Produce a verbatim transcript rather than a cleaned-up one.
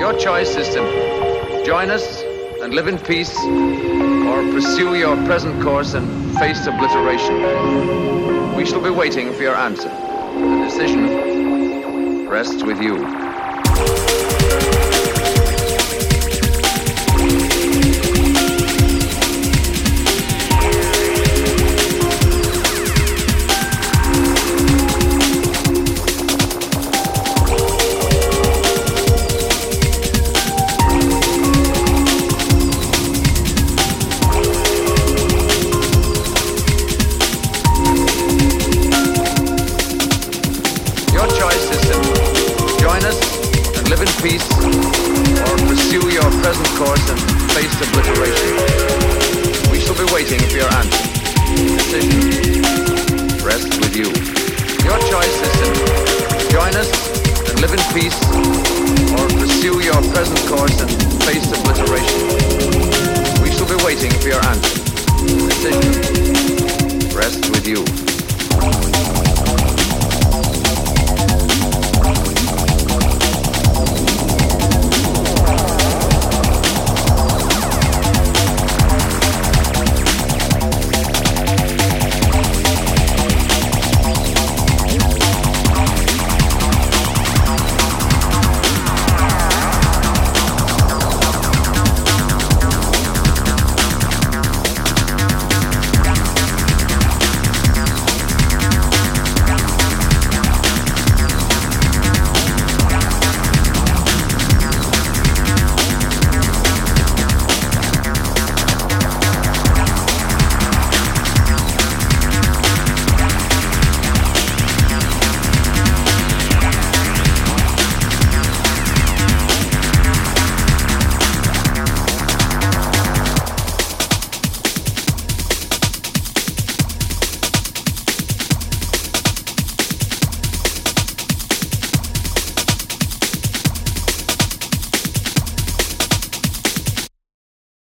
Your choice is simple. Join us and live in peace, or pursue your present course and face obliteration. We shall be waiting for your answer. The decision rests with you. Peace, or pursue your present course and face obliteration. We shall be waiting for your answer. Decision rests with you. Your choice is simple. Join us and live in peace, or pursue your present course and face obliteration. We shall be waiting for your answer. Decision rests with you.